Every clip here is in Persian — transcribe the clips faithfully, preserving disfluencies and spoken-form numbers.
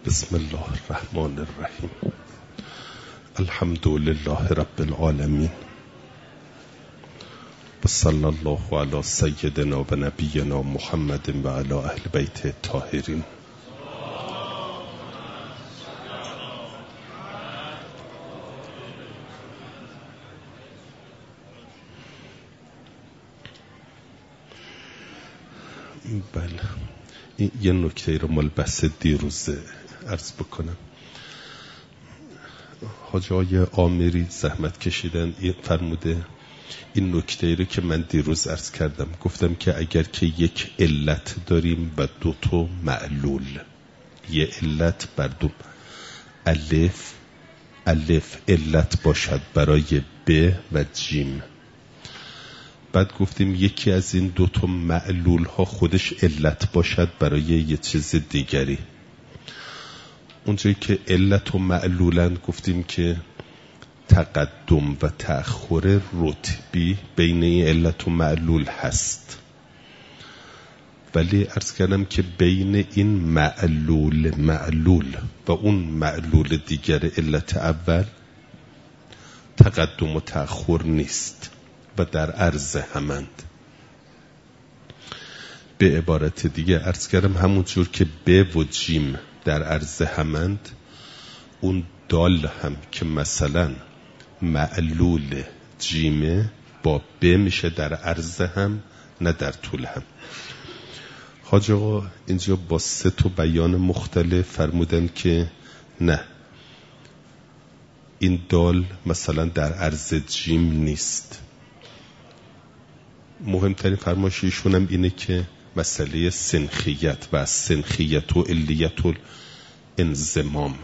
بسم الله الرحمن الرحیم. الحمد لله رب العالمین و صلی الله علی سیدنا و نبینا محمد و علی اهل بیت الطاهرین. بله، این یه نکته رو مال بحث دیروز عرض بکنم. حاج آقای آمری زحمت کشیدن، این فرموده این نکته رو که من دیروز عرض کردم، گفتم که اگر که یک علت داریم و دو تا معلول، یه علت بر دو الف الف علت باشد برای ب و جیم، بعد گفتیم یکی از این دو تا معلول ها خودش علت باشد برای یه چیز دیگری. اونجایی که علت و معلولن گفتیم که تقدم و تأخر رتبی بین این علت و معلول هست، ولی عرض کردم که بین این معلول معلول و اون معلول دیگر علت اول تقدم و تأخر نیست و در عرض همند. به عبارت دیگه عرض کردم همون جور که ب و جیم در عرض همند، اون دال هم که مثلا معلول جیمه با ب میشه در عرض هم نه در طول هم. حاج آقا اینجا با سه تا بیان مختلف فرمودن که نه، این دال مثلا در عرض جیم نیست. مهمترین فرمایش ایشون هم اینه که مسئله سنخیت و سنخیت و علیت الانضمام.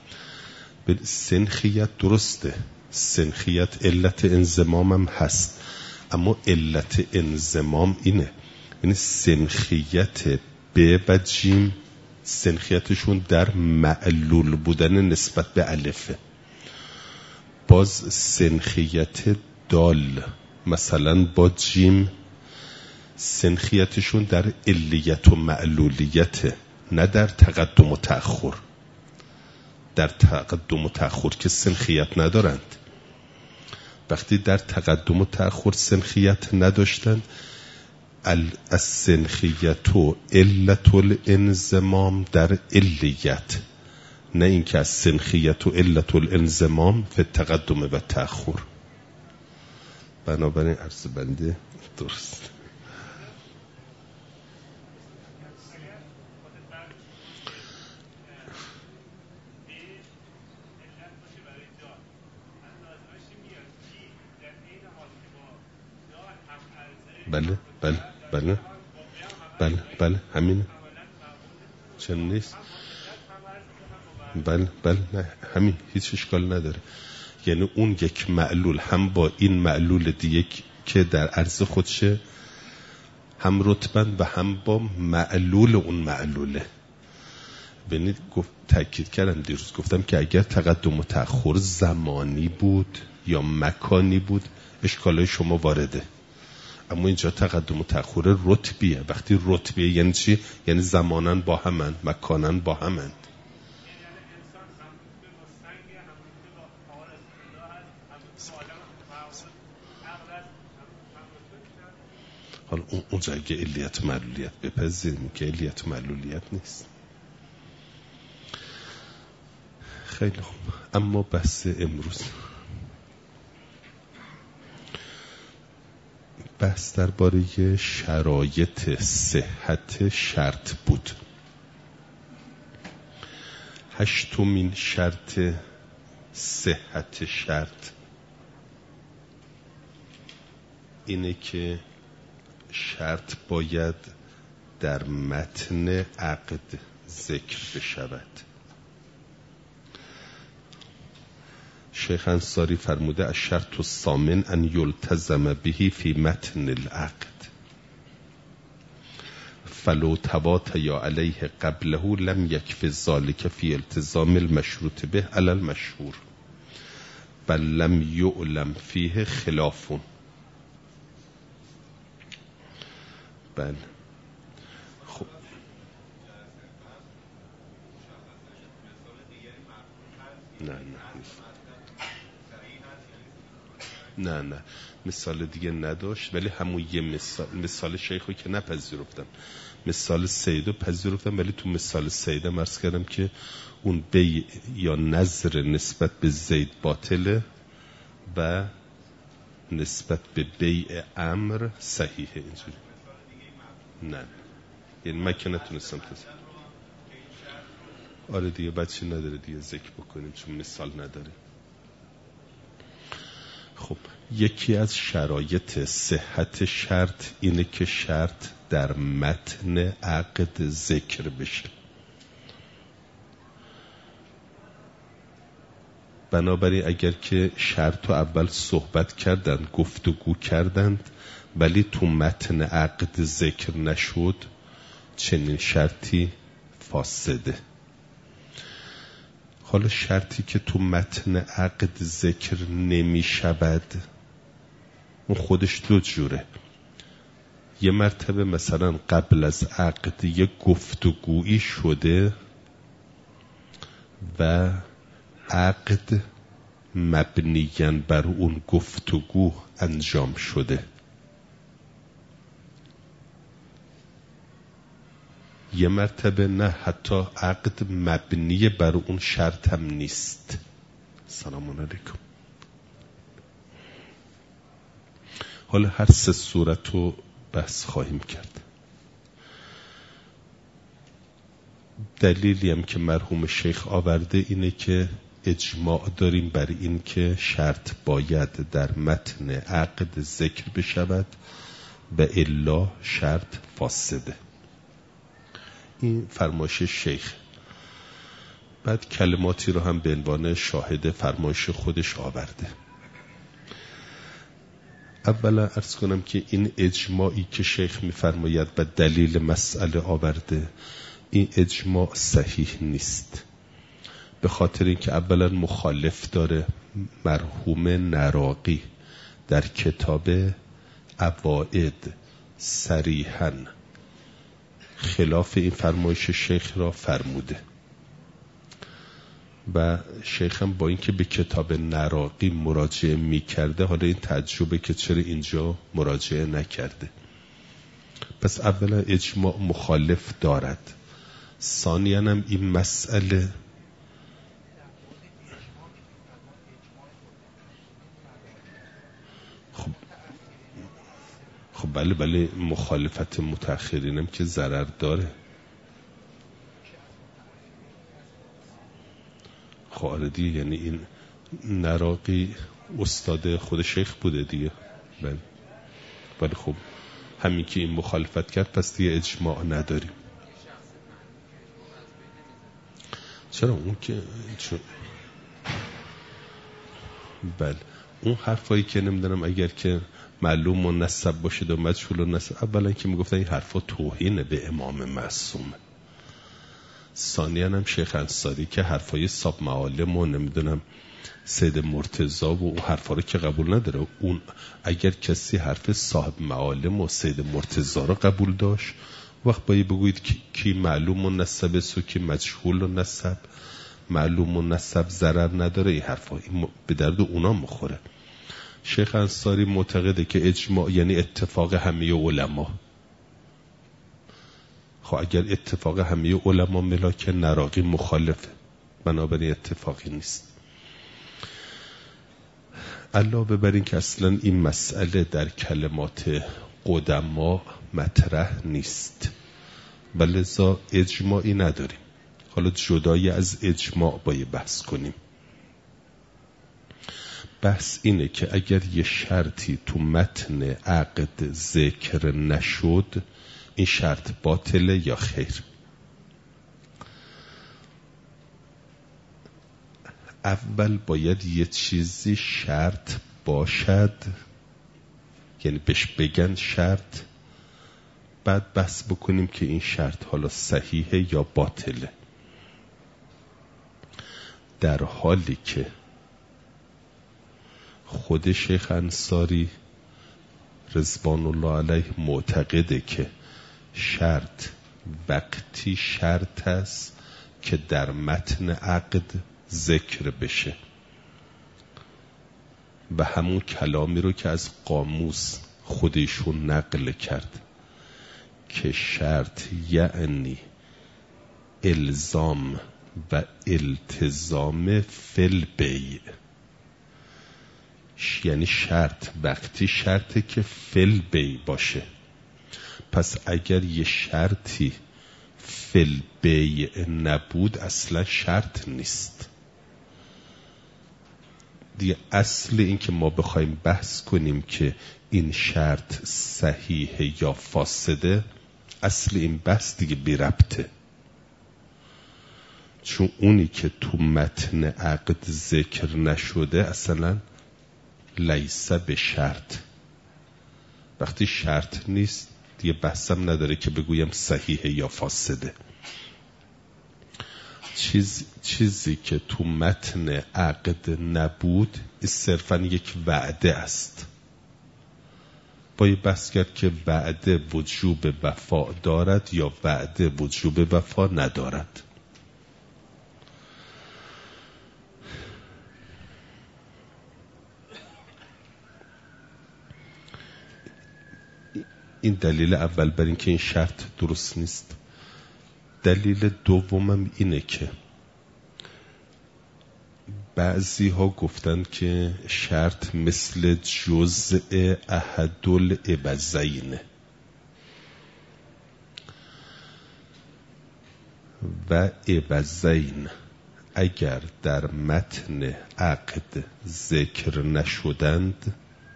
سنخیت درسته، سنخیت علت انضمام هم هست، اما علت انضمام اینه، یعنی سنخیت ب و جیم سنخیتشون در معلول بودن نسبت به الفه. باز سنخیت دال مثلا با جیم سنخیتشون در علیت و معلولیت، نه در تقدم و تأخر. در تقدم و تأخر که سنخیت ندارند. وقتی در تقدم و تأخر سنخیت نداشتند، از سنخیت و علت الانضمام در علیت، نه اینکه از سنخیت و علت الانضمام فی تقدم و تأخر. بنابراین عرض بنده درست. بله بله بله بله بله همین چون نیست. بله بله نه همین هیچ اشکال نداره. یعنی اون یک معلول هم با این معلول دیگه که در عرض خودشه هم رتبن و هم با معلول اون معلوله. ببینید گفت تاکید کردم دیروز، گفتم که اگر تقدم و تأخر زمانی بود یا مکانی بود اشکالای شما وارده، اما اینجا تقدم و تأخر رتبیه. وقتی رتبیه یعنی چی؟ یعنی زمانن با همند، مکانن با همند. حالا اونجا اگه علیت معلولیت بپذیریم که علیت معلولیت نیست. خیلی خوب، اما بحث امروز بحث درباره شرایط صحت شرط بود. هشتمین شرط صحت شرط اینه که شرط باید در متن عقد ذکر بشود. شیخ انصاری فرموده الشرط الثامن ان یلتزم به فی متن العقد فلو تواتیا علیه قبله لم یکف ذلک فی التزام المشروط به علی المشهور بل لم یعلم فیه خلاف. بله خب نه نه نه نه مثال دیگه نداشت، ولی همون یه مثال مثال شیخو که نپذیرفتم، مثال سیدو پذیرفتم، ولی تو مثال سیده مرز کردم که اون بی یا نظر نسبت به زید باطله و نسبت به بیع امر صحیحه. اینجوری نه، یعنی من که نتونستم تست. آره دیگه بچه نداره دیگه ذکر بکنیم چون مثال نداره. خب یکی از شرایط صحت شرط اینه که شرط در متن عقد ذکر بشه. بنابراین اگر که شرط رو اول صحبت کردند، گفتگو کردند، ولی تو متن عقد ذکر نشد، چنین شرطی فاسده. حالا شرطی که تو متن عقد ذکر نمی شود اون خودش دو جوره. یه مرتبه مثلا قبل از عقد یه گفتگویی شده و عقد مبنیاً بر اون گفتگو انجام شده. یه مرتبه نه، حتی عقد مبنی بر اون شرط هم نیست. سلام علیکم. حالا هر سه صورت رو بحث خواهیم کرد. دلیلی هم که مرحوم شیخ آورده اینه که اجماع داریم بر این که شرط باید در متن عقد ذکر بشود و الا شرط فاسده. این فرمایش شیخ. بعد کلماتی رو هم به عنوان شاهد فرمایش خودش آورده. اولا عرض کنم که این اجماعی که شیخ می‌فرماید و دلیل مسئله آورده، این اجماع صحیح نیست، به خاطر اینکه اولا مخالف داره. مرحوم نراقی در کتاب عواید صریحاً خلاف این فرمایش شیخ را فرموده و شیخ هم با اینکه به کتاب نراقی مراجعه می کرده، حالا این تعجبه که چرا اینجا مراجعه نکرده. پس اولا اجماع مخالف دارد. ثانیاً هم این مسئله خب خب بله بله مخالفت متأخرینم که ضرر داره. خب دیگه، یعنی این نراقی استاد خود شیخ بوده دیگه. بله ولی خب همین که این مخالفت کرد پس دیگه اجماع نداریم. چرا اون که چون بله اون حرفایی که نمیدونم اگر که معلوم منسب باشه و مجهول نسب، اولا که میگفتن این حرفا توهین به امام معصوم. ثانیاً هم شیخ انصاری که حرفای صاحب معالم و نمیدونم سید مرتضی و اون حرفا رو که قبول نداره. اون اگر کسی حرف صاحب معالم و سید مرتضی رو قبول داشت، وقت باید بگوید که کی معلوم منسب است و کی مجهول نسب. معلوم منسب ضرر نداره، این حرفا این به درد اونا مخوره. شیخ انصاری معتقده که اجماع یعنی اتفاق همه علما. خب اگر اتفاق همه علما ملاک نراقی مخالفه، بنابراین اتفاقی نیست. علاوه بر این که اصلا این مسئله در کلمات قدما مطرح نیست، ولذا اجماعی نداریم. حالا جدای از اجماع باید بحث کنیم. بحث اینه که اگر یه شرطی تو متن عقد ذکر نشد، این شرط باطله یا خیر. اول باید یه چیزی شرط باشد، یعنی بهش بگن شرط، بعد بحث بکنیم که این شرط حالا صحیحه یا باطله. در حالی که خود شیخ انصاری رضوان الله علیه معتقده که شرط وقتی شرط است که در متن عقد ذکر بشه و همون کلامی رو که از قاموس خودشون نقل کرد که شرط یعنی الزام و التزام فل بیع، یعنی شرط وقتی شرطه که فل بیع باشه. پس اگر یه شرطی فل بیع نبود اصلا شرط نیست دیگه. اصل این که ما بخوایم بحث کنیم که این شرط صحیحه یا فاسده، اصل این بحث دیگه بی ربطه، چون اونی که تو متن عقد ذکر نشده اصلا لیسه به شرط. وقتی شرط نیست دیگه بحثم نداره که بگویم صحیحه یا فاسده. چیز چیزی که تو متن عقد نبود صرفا یک وعده است. باید بحث کرد که وعده وجوب وفا دارد یا وعده وجوب وفا ندارد. این دلیل اول بر این که این شرط درست نیست. دلیل دومم اینه که بعضی ها گفتن که شرط مثل جزء احدل عوضینه و عوضین اگر در متن عقد ذکر نشدند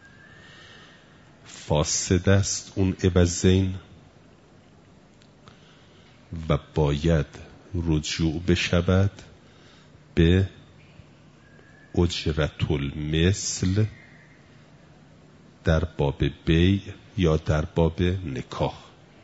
فاسد است اون عوضین و باید رجوع بشود به اجرت المثل در باب بیع یا در باب نکاح.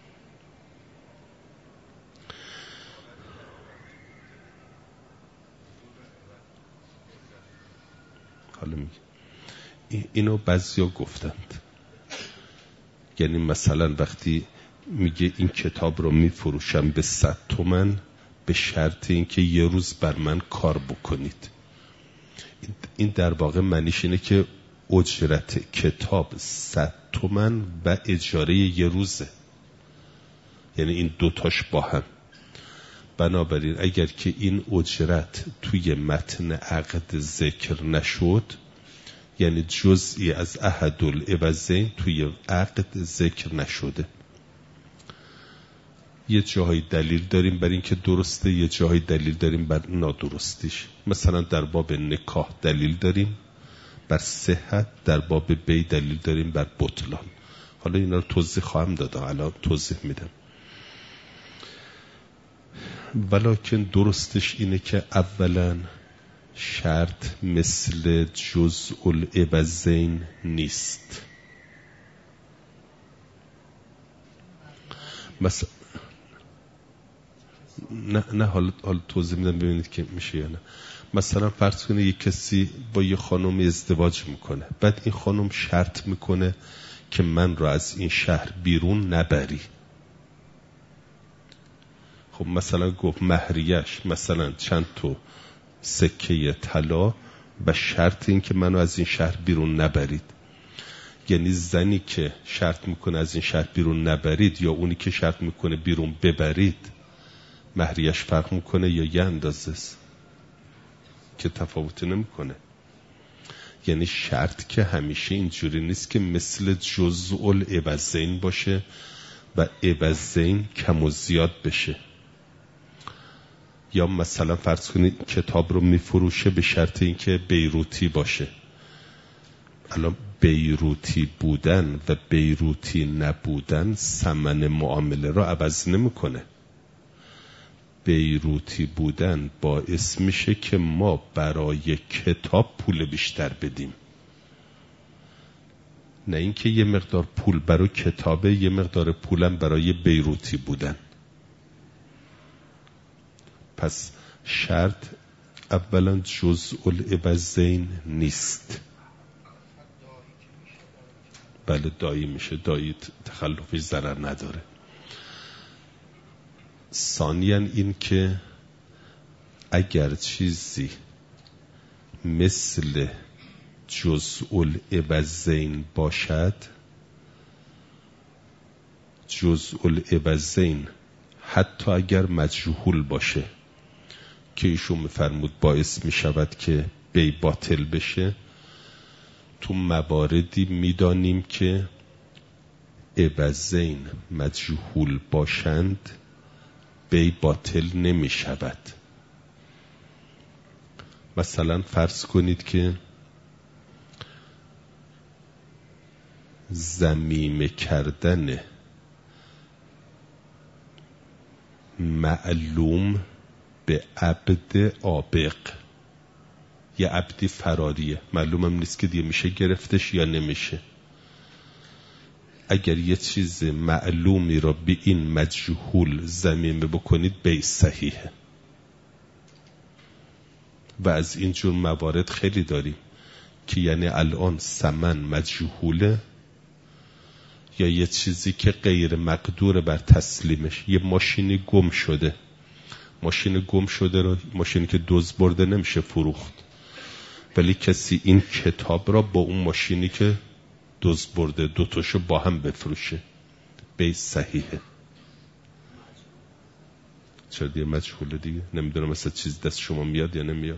حالا میگه اینو بعضیا گفتند، یعنی مثلا وقتی میگه این کتاب رو میفروشم به صد تومن به شرط اینکه یه روز بر من کار بکنید، این در واقع معنیش اینه که اجرت کتاب صد تومن و اجاره یه روزه، یعنی این دوتاش با هم. بنابراین اگر که این اجرت توی متن عقد ذکر نشد، یعنی جزئی از احدالعوضین توی عقد ذکر نشده. یه جاهای دلیل داریم بر این که درسته، یه جاهای دلیل داریم بر نادرستیش. مثلا در باب نکاح دلیل داریم بر صحت، در باب بیع دلیل داریم بر بطلان. حالا اینا رو توضیح خواهم دادم، الان توضیح میدم. ولکن درستش اینه که اولا شرط مثل جزء العوضین نیست. مثلا نه نه حالا حالا توضیح میدم ببینید که میشه یا نه. مثلا فرض کنید یک کسی با یه خانم ازدواج میکنه، بعد این خانم شرط میکنه که من رو از این شهر بیرون نبری. خب مثلا گفت مهریش مثلا چند تا سکه طلا و شرط این که منو از این شهر بیرون نبرید. یعنی زنی که شرط میکنه از این شهر بیرون نبرید یا اونی که شرط میکنه بیرون ببرید، مهریش فرق میکنه یا یه اندازه است که تفاوت نمیکنه. یعنی شرط که همیشه اینجوری نیست که مثل جزء العوضین باشه و عوضین کم و زیاد بشه. یا مثلا فرض کنید کتاب رو میفروشه به شرط اینکه بیروتی باشه. الان بیروتی بودن و بیروتی نبودن ثمن معامله رو عوض نمیکنه. بیروتی بودن باعث میشه که ما برای کتاب پول بیشتر بدیم، نه اینکه یه مقدار پول برای کتابه یه مقدار پولم برای بیروتی بودن. پس شرط اولا جزء العوضین نیست. بله دایی میشه، دایی تخلفی ضرر نداره. ثانیاً این که اگر چیزی مثل جزء العوضین باشد، جزء العوضین حتی اگر مجهول باشه که ایشون میفرمود باعث میشود که بی باطل بشه، تو مواردی میدانیم که عوضین مجهول باشند بی باطل نمیشود. مثلا فرض کنید که ضمیمه کردن معلوم به عبد عابق، یه عبدی فراریه، معلومم نیست که دیگه میشه گرفتش یا نمیشه. اگر یه چیز معلومی را به این مجهول ضمیمه بکنید بی صحیحه. و از این جور موارد خیلی داریم که یعنی الان ثمن مجهوله یا یه چیزی که غیر مقدور بر تسلیمش، یه ماشینی گم شده، ماشین گم شده رو، ماشینی که دزد برده نمیشه فروخت، ولی کسی این کتاب را با اون ماشینی که دزد برده دوتاشو با هم بفروشه بی صحیحه. چرا دیگه مجهوله دیگه، نمیدونم مثلا چیز دست شما میاد یا نمیاد.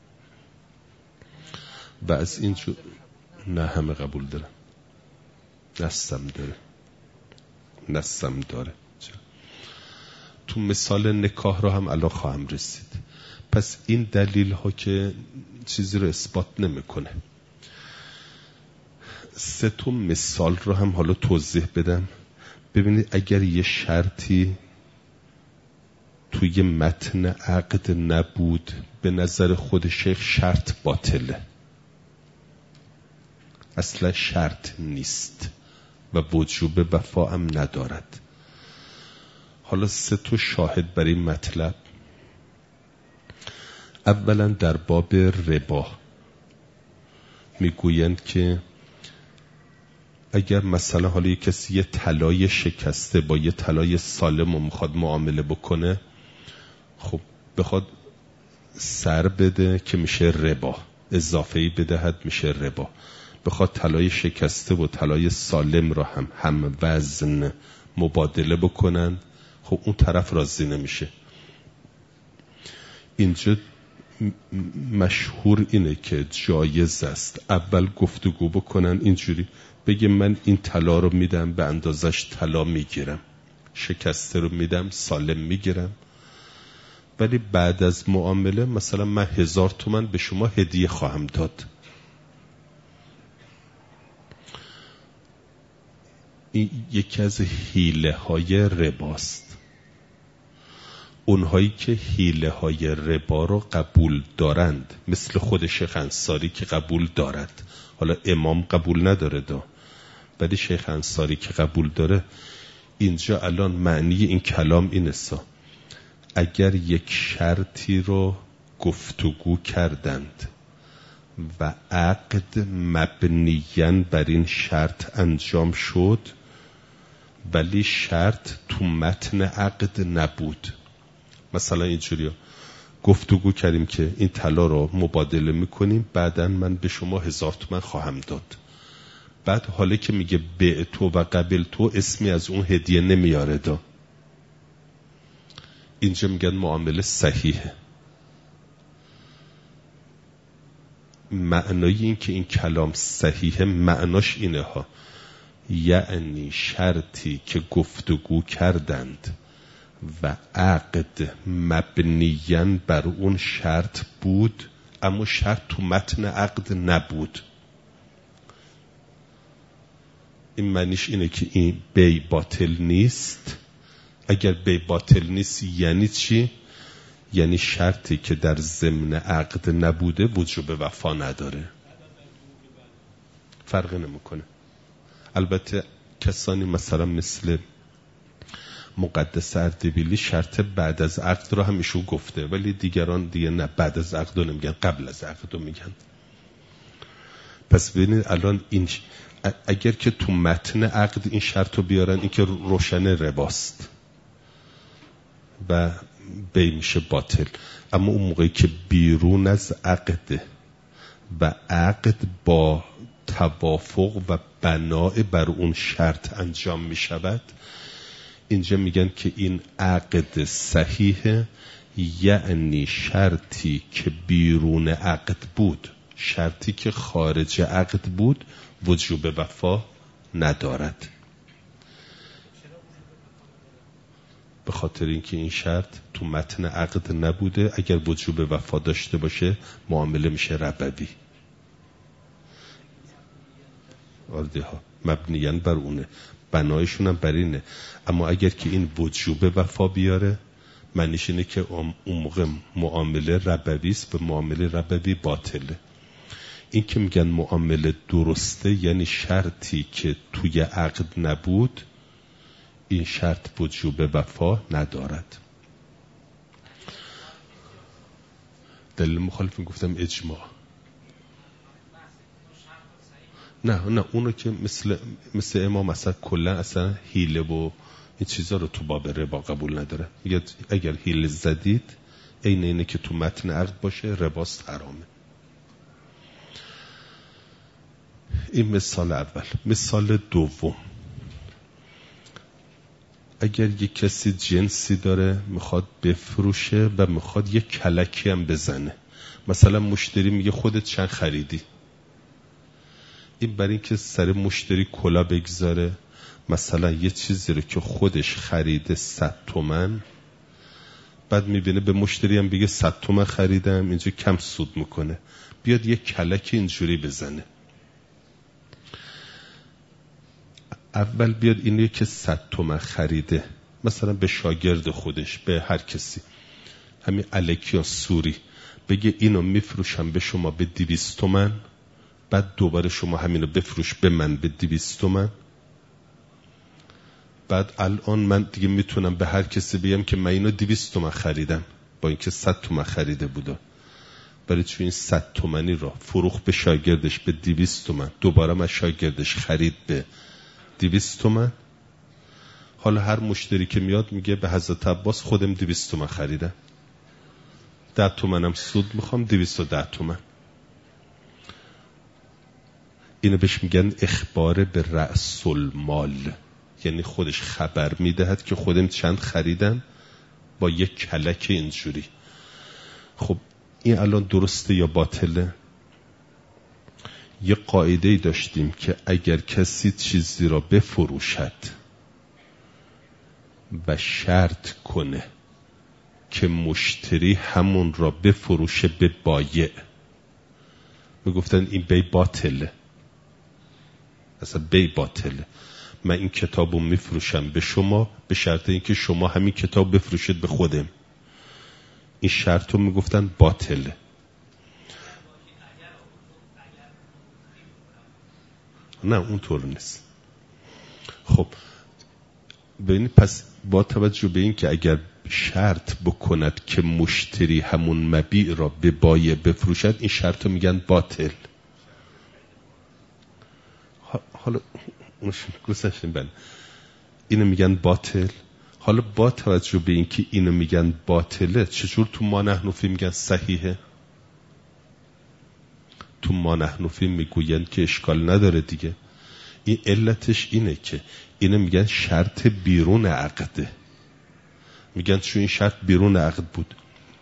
و از این جو... نه همه قبول دارن، نستم داره نستم داره چرا؟ تو مثال نکاح را هم الان خواهم رسید. پس این دلیل ها که چیزی رو اثبات نمیکنه. سه تا مثال رو هم حالا توضیح بدم. ببینید اگر یه شرطی توی متن عقد نبود، به نظر خود شیخ شرط باطله، اصلا شرط نیست و وجوب وفا هم ندارد. حالا سه تا شاهد برای این مطلب. اولا در باب ربا میگویند که اگر مثلا حالا یک کسی یه طلای شکسته با یه طلای سالم و میخواد معامله بکنه، خب بخواد سر بده که میشه ربا، اضافه‌ای بدهد میشه ربا. بخواد طلای شکسته و طلای سالم را هم هم وزن مبادله بکنن، خب اون طرف راضی نمیشه. اینجا مشهور اینه که جایز است اول گفتگو بکنن، اینجوری بگه من این طلا رو میدم به اندازش طلا میگیرم، شکسته رو میدم سالم میگیرم، ولی بعد از معامله مثلا من هزار تومن به شما هدیه خواهم داد. این یکی از حیله های رباست. اونهایی که حیله های ربا رو قبول دارند، مثل خود شیخ انصاری که قبول دارد، حالا امام قبول نداره دا، ولی شیخ انصاری که قبول داره، اینجا الان معنی این کلام اینه سا اگر یک شرطی رو گفتگو کردند و عقد مبنیاً بر این شرط انجام شد ولی شرط تو متن عقد نبود، مثلا اینجوری گفتگو کردیم که این طلا رو مبادله میکنیم، بعداً من به شما هزار تومن خواهم داد، بعد حالا که میگه به تو و قبل تو اسمی از اون هدیه نمیاره دا، اینجا میگن معامله صحیحه. معنای این که این کلام صحیحه معناش اینه ها، یعنی شرطی که گفتگو کردند و عقد مبنیاً بر اون شرط بود اما شرط تو متن عقد نبود، این معنیش اینه که این بی باطل نیست. اگر بی باطل نیست یعنی چی؟ یعنی شرطی که در ضمن عقد نبوده وجوب وفا نداره، فرقی نمیکنه. البته کسانی مثلا مثل مقدس اردبیلی شرط بعد از عقد رو هم ایشون گفته، ولی دیگران دیگه نه، بعد از عقد رو نمیگن، قبل از عقد رو میگن. پس ببینید الان این ش... اگر که تو متن عقد این شرط رو بیارن، این که روشن رباست و بی میشه باطل. اما اون موقعی که بیرون از عقده و عقد با توافق و بناء بر اون شرط انجام می شود، اینجا میگن که این عقد صحیحه، یعنی شرطی که بیرون عقد بود، شرطی که خارج عقد بود وجوب وفا ندارد. به خاطر اینکه این شرط تو متن عقد نبوده. اگر وجوب وفا داشته باشه معامله میشه ربوی. آرده ها مبنیاً بر اونه، بنایشون هم بر اینه. اما اگر که این وجوب وفا بیاره، معنیش اینه که اون موقع معامله ربوی است، به معامله ربوی باطله. این که میگن معامله درسته یعنی شرطی که توی عقد نبود، این شرط وجوب وفا ندارد. دلیل مخالف گفتم اجماع. نه نه اونو که مثل مثل امام اصلا کلا اصلا حیله و این چیزا رو تو باب ربا قبول نداره. میگه اگر حیله زدید عین اینه که تو متن عقد باشه، رباست، حرامه. این مثال اول. مثال دوم، اگر یک کسی جنسی داره میخواد بفروشه و میخواد یک کلکی هم بزنه، مثلا مشتری میگه خودت چند خریدی، این برای این که سر مشتری کلا بگذاره، مثلا یه چیزی رو که خودش خریده صد تومن، بعد میبینه به مشتری هم بگه صد تومن خریدم، اینجا کم سود میکنه، بیاد یک کلکی اینجوری بزنه. اول بیاد اینه که صد تومن خریده، مثلا به شاگرد خودش، به هر کسی، همین الکیا سوری، بگه اینو میفروشم به شما به دویست تومن، بعد دوباره شما همینو بفروش به من به دویست تومن. بعد الان من دیگه میتونم به هر کسی بگم که من اینو دویست تومن خریدم، با اینکه صد تومن خریده بوده. برای چون این صد تومنی را فروخت به شاگردش به دویست تومن، دوباره من شاگردش خرید به دویست تومن. حالا هر مشتری که میاد میگه به حضرت عباس خودم دویست تومن خریدم، ده تومنم سود میخوام، دویست و ده تومن. اینو بهش میگن اخبار به رأس المال، یعنی خودش خبر میدهد که خودم چند خریدم با یک کلک اینجوری. خب این الان درسته یا باطله؟ یه قاعده‌ای داشتیم که اگر کسی چیزی را بفروشد و شرط کنه که مشتری همون را بفروشه به بایع، میگفتن این بی باطله، اصلا بی باطله. من این کتابو میفروشم به شما به شرط اینکه شما همین کتاب بفروشید به خودم. این شرطو میگفتن باطله. نه اونطور نیست. خب ببینید، پس با توجه به این که اگر شرط بکند که مشتری همون مبیع را به بایع بفروشد، این شرطو میگن باطل. حالا اونش گذاشتیم بله، اینو میگن باطل. حالا با توجه به این که اینو میگن باطله، چجور تو ما نحنفی میگن صحیحه؟ تو ما نحنفی میگوین که اشکال نداره دیگه. این علتش اینه که اینو میگن شرط بیرون عقده، میگن چون این شرط بیرون عقد بود،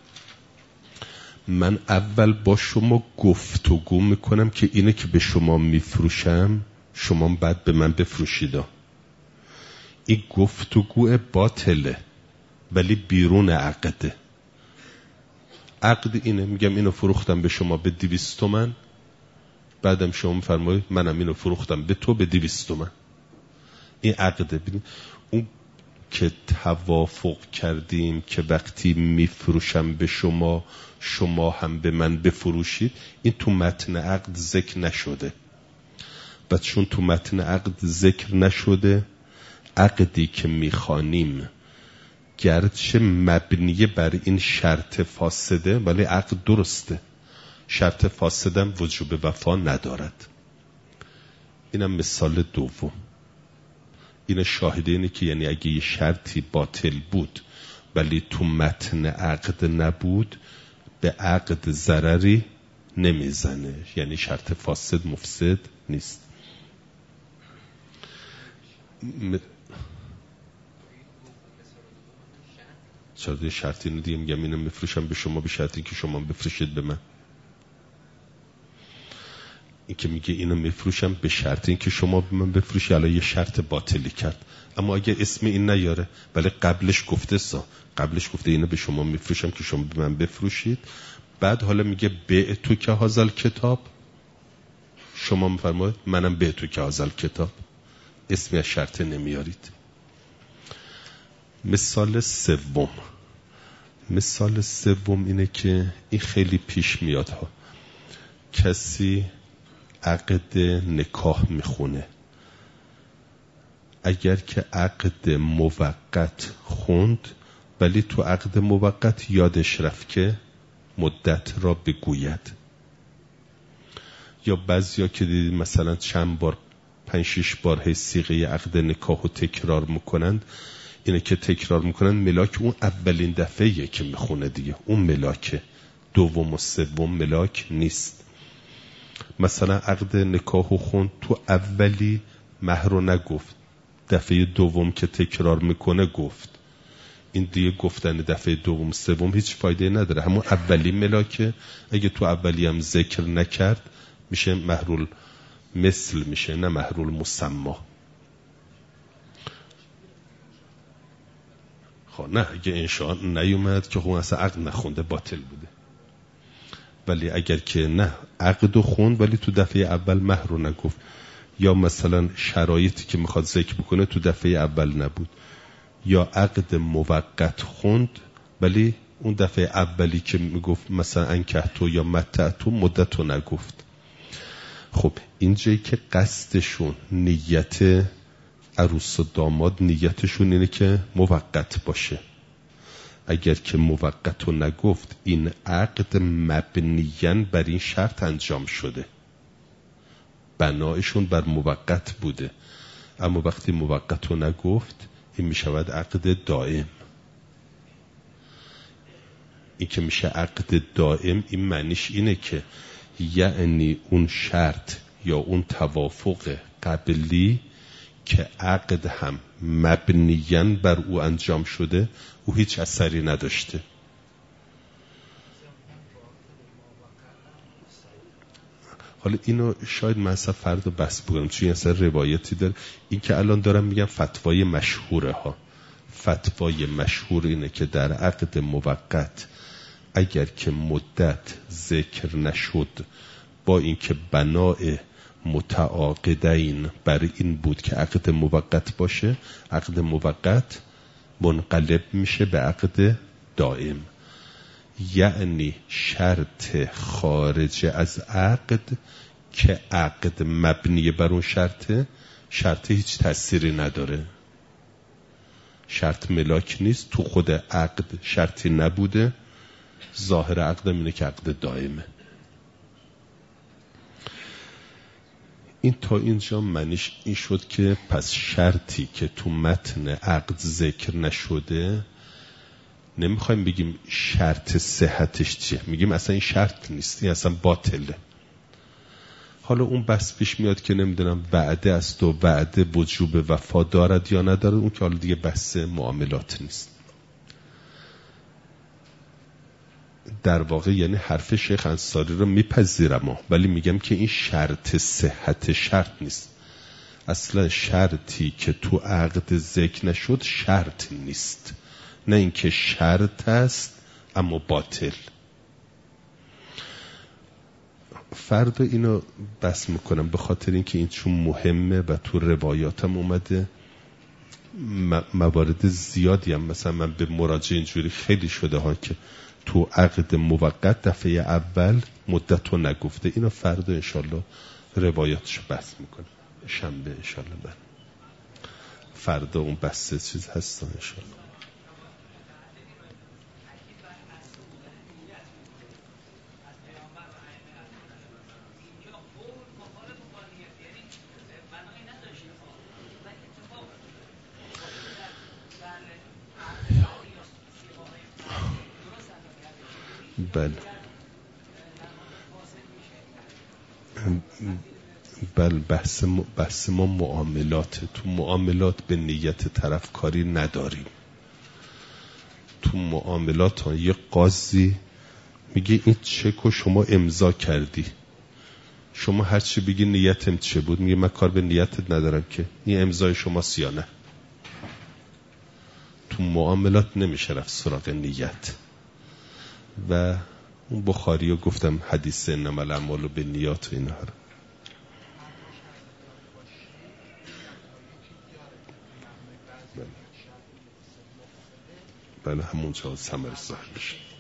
من اول با شما گفتگو میکنم که اینه که به شما میفروشم، شما بعد به من بفروشیدا. این گفتگو باطله ولی بیرون عقده. عقد اینه، میگم اینو فروختم به شما به دویست تومن، بعدم شما میفرمایید منم اینو فروختم به تو به دویست تومن. این عقده. ببین اون که توافق کردیم که وقتی میفروشم به شما شما هم به من بفروشید، این تو متن عقد ذکر نشده. و چون تو متن عقد ذکر نشده، عقدی که میخوانیم گرچه مبنیه بر این شرط فاسده ولی عقد درسته، شرط فاسدم وجوب وفا ندارد. اینم مثال دوم. این شاهده اینه که یعنی اگه یه شرطی باطل بود ولی تو متن عقد نبود، به عقد ضرری نمیزنه، یعنی شرط فاسد مفسد نیست. م... چرا شرطی اینو دیگه میگم اینو میفروشم به شما به شرطی که شما بفروشید به من. این که میگه اینو میفروشم به شرط این که شما به من بفروشی، الان یه شرط باطلی کرد. اما اگه اسم این نیاره، ولی قبلش گفته سا قبلش گفته اینو به شما میفروشم که شما به من بفروشید، بعد حالا میگه به تو که هازل کتاب، شما میفرمایید منم به تو که هازل کتاب، اسمی از شرط نمیارید. مثال سوم مثال سوم اینه که این خیلی پیش میاد ها. کسی عقد نکاح میخونه، اگر که عقد موقت خوند ولی تو عقد موقت یادش رفت که مدت را بگوید، یا بعضیا که دیدید مثلا چند بار پنج شش بار هی صیغه عقد نکاح رو تکرار میکنند، اینه که تکرار میکنن ملاک اون اولین دفعه که میخونه دیگه، اون ملاکه، دوم و سوم ملاک نیست. مثلا عقد نکاح خوند تو اولی مهر رو نگفت، دفعه دوم که تکرار میکنه گفت، این دیگه گفتن دفعه دوم سوم هیچ فایده نداره، همون اولی ملاکه. اگه تو اولی هم ذکر نکرد میشه مهرول مثل، میشه نه مهرول مسما. خب نه، اگه انشاء نیومد که خب اصلا عقد نخونده باطل بوده. ولی اگر که نه عقد خوند ولی تو دفعه اول مهر رو نگفت، یا مثلا شرایطی که میخواد ذکر بکنه تو دفعه اول نبود، یا عقد موقت خوند ولی اون دفعه اولی که میگفت مثلا انکحتو یا متعتو مدتو نگفت. خب اینجایی که قصدشون نیت عروس و داماد نیتشون اینه که موقت باشه، اگر که موقت رو نگفت این عقد مبنیاً بر این شرط انجام شده، بنایشون بر موقت بوده. اما وقتی موقت رو نگفت این میشود عقد دائم. این که میشه عقد دائم این معنیش اینه که یعنی اون شرط یا اون توافق قبلی که عقد هم مبنیاً بر او انجام شده او هیچ اثری نداشته. حالا اینو شاید من اصلا فردا بحث بکنم، چون اصلا روایتی داره. این که الان دارم میگم فتوای مشهوره ها. فتوای مشهور اینه که در عقد موقت اگر که مدت ذکر نشد، با اینکه بنای متعاقدین بر این بود که عقد موقت باشه، عقد موقت منقلب میشه به عقد دائم. یعنی شرط خارج از عقد که عقد مبنی بر اون شرطه، شرط هیچ تأثیری نداره، شرط ملاک نیست، تو خود عقد شرطی نبوده، ظاهر عقد اینه که عقد دائمه. این تا اینجا معنیش این شد که پس شرطی که تو متن عقد ذکر نشده نمیخوایم بگیم شرط صحتش چیه، میگیم اصلا این شرط نیست، این اصلا باطله. حالا اون بحث پیش میاد که نمیدونم وعده است و وعده وجوب وفا دارد یا ندارد، اون که حالا دیگه بحث معاملات نیست. در واقع یعنی حرف شیخ انصاری رو میپذیرم، ولی میگم که این شرط صحت شرط نیست. اصلا شرطی که تو عقد ذکر نشد شرط نیست، نه اینکه شرط است اما باطل. فردا اینو بس میکنم به خاطر اینکه این چون مهمه و تو روایاتم اومده. موارد زیادی هم مثلا من به مراجعه اینجوری خیلی شده ها که تو عقد موقت دفعه اول مدت رو نگفته. اینو فردا انشالله روایاتشو بحث میکنم، شنبه انشالله. من فردا اون بحث چیز هستم انشالله. بله بل بحث, بحث ما معاملات. تو معاملات به نیت طرفکاری نداریم. تو معاملات ها یه قاضی میگه این چکو شما امضا کردی، شما هر چی بگی نیتم چه بود، میگه من کار به نیتت ندارم که این امضای شما سیانه. تو معاملات نمیشه رفت سراغ نیت. و اون بخاری رو گفتم حدیث انما الاعمال بالنیات و اینها رو. بله همون جا ثمر ظاهر میشه.